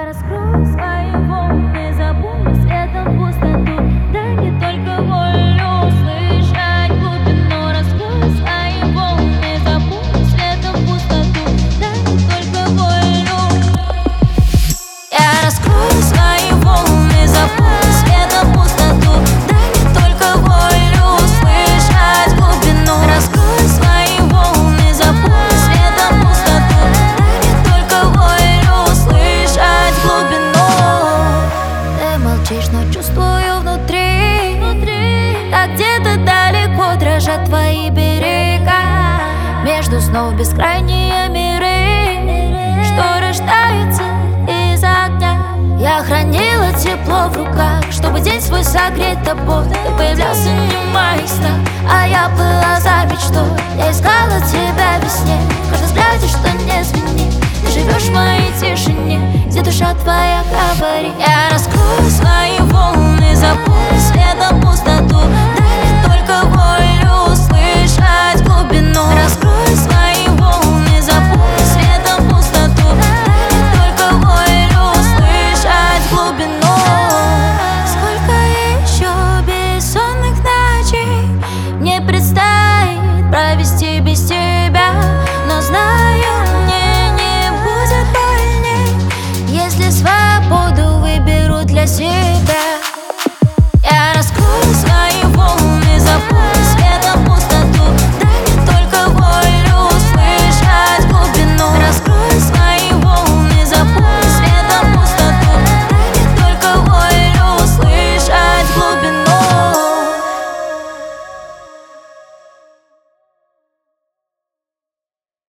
раскрою свои волны, заполню светом пустоту. Дай мне только волю услышать глубину. Раскрою свои волны, заполню светом пустоту. Дай мне только волю. Я раскрою свои волны, заполню светом пустоту. Дай мне только волю услышать глубину. Раскрою свои волны, заполню светом пустоту. Дай мне только волю услышать глубину. Ты молчишь, но чувствую внутри, как где-то далеко дрожат твои берега. Между снов бескрайние миры, что рождаются из огня. Я хранила тепло в руках, чтобы день свой согреть тобой. Ты появлялся не в моих снах, а я плыла за мечтой. Я искала тебя во сне, в каждом взгляде, что не звенит. Ты живешь в моей тишине, где душа твоя говорит. Я раскрою свои волны,